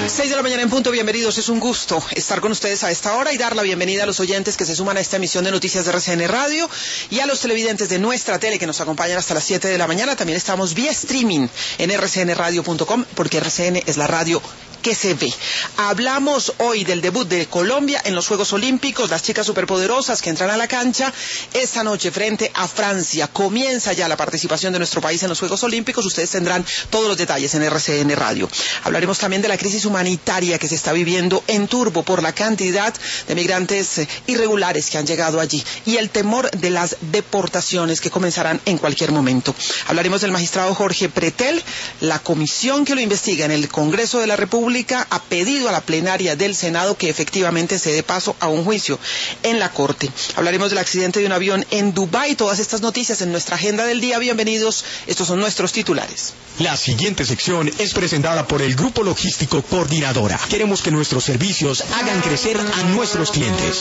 6 de la mañana en punto, bienvenidos. Es un gusto estar con ustedes a esta hora y dar la bienvenida a los oyentes que se suman a esta emisión de noticias de RCN Radio y a los televidentes de nuestra tele que nos acompañan hasta las 7 de la mañana. También estamos vía streaming en rcnradio.com porque RCN es la radio que se ve. Hablamos hoy del debut de Colombia en los Juegos Olímpicos, las chicas superpoderosas que entran a la cancha esta noche frente a Francia. Comienza ya la participación de nuestro país en los Juegos Olímpicos. Ustedes tendrán todos los detalles en RCN Radio. Hablaremos también de la crisis humanitaria que se está viviendo en Turbo por la cantidad de migrantes irregulares que han llegado allí y el temor de las deportaciones que comenzarán en cualquier momento. Hablaremos del magistrado Jorge Pretel. La comisión que lo investiga en el Congreso de la República ha pedido a la plenaria del Senado que efectivamente se dé paso a un juicio en la Corte. Hablaremos del accidente de un avión en Dubái. Todas estas noticias en nuestra agenda del día. Bienvenidos. Estos son nuestros titulares. La siguiente sección es presentada por el Grupo Logístico Coordinadora. Queremos que nuestros servicios hagan crecer a nuestros clientes.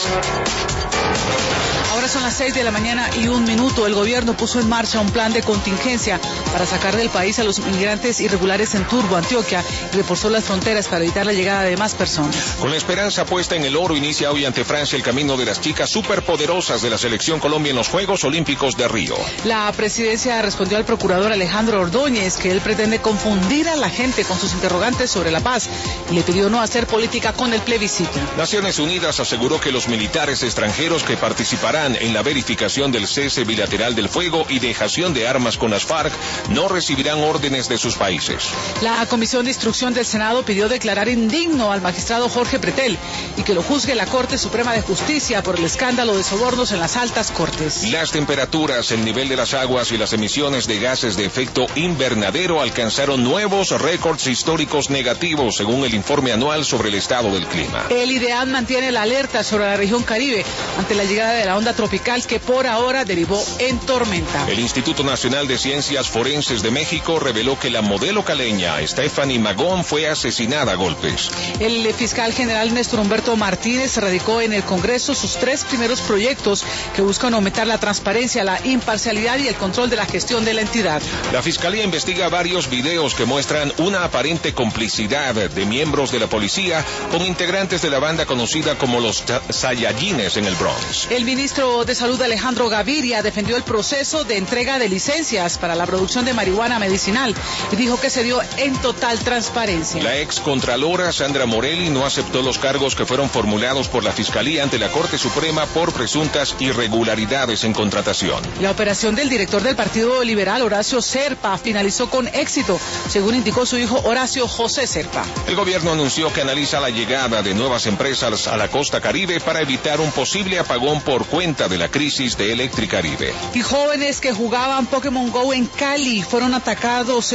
Ahora son las 6 de la mañana y 1 minuto. El gobierno puso en marcha un plan de contingencia para sacar del país a los migrantes irregulares en Turbo, Antioquia, y reforzó las fronteras para evitar la llegada de más personas. Con la esperanza puesta en el oro, inicia hoy ante Francia el camino de las chicas superpoderosas de la Selección Colombia en los Juegos Olímpicos de Río. La presidencia respondió al procurador Alejandro Ordóñez que él pretende confundir a la gente con sus interrogantes sobre la paz y le pidió no hacer política con el plebiscito. Naciones Unidas aseguró que los militares extranjeros que participarán en la verificación del cese bilateral del fuego y dejación de armas con las FARC no recibirán órdenes de sus países. La Comisión de Instrucción del Senado pidió declarar indigno al magistrado Jorge Pretel y que lo juzgue la Corte Suprema de Justicia por el escándalo de sobornos en las altas cortes. Las temperaturas, el nivel de las aguas y las emisiones de gases de efecto invernadero alcanzaron nuevos récords históricos negativos según el informe anual sobre el estado del clima. El IDEAM mantiene la alerta sobre la región Caribe ante la llegada de la onda tropical que por ahora derivó en tormenta. El Instituto Nacional de Ciencias Forenses de México reveló que la modelo caleña Stephanie Magón fue asesinada a golpes. El fiscal general Néstor Humberto Martínez radicó en el Congreso sus 3 primeros proyectos que buscan aumentar la transparencia, la imparcialidad y el control de la gestión de la entidad. La Fiscalía investiga varios videos que muestran una aparente complicidad de miembros de la policía con integrantes de la banda conocida como los Saiyajines en el Bronx. El ministro de Salud Alejandro Gaviria defendió el proceso de entrega de licencias para la producción de marihuana medicinal y dijo que se dio en total transparencia. La ex contralora Sandra Morelli no aceptó los cargos que fueron formulados por la Fiscalía ante la Corte Suprema por presuntas irregularidades en contratación. La operación del director del Partido Liberal, Horacio Serpa, finalizó con éxito, según indicó su hijo Horacio José Serpa. El gobierno anunció que analiza la llegada de nuevas empresas a la costa Caribe para evitar un posible apagón por cuenta de la crisis de Electricaribe. Y jóvenes que jugaban Pokémon Go en Cali fueron atacados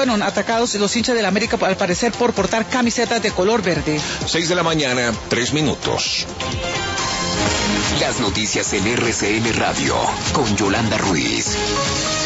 los hinchas de la América, al parecer por portar camisetas de color verde. 6 de la mañana, 3 minutos. Las noticias en RCN Radio con Yolanda Ruiz.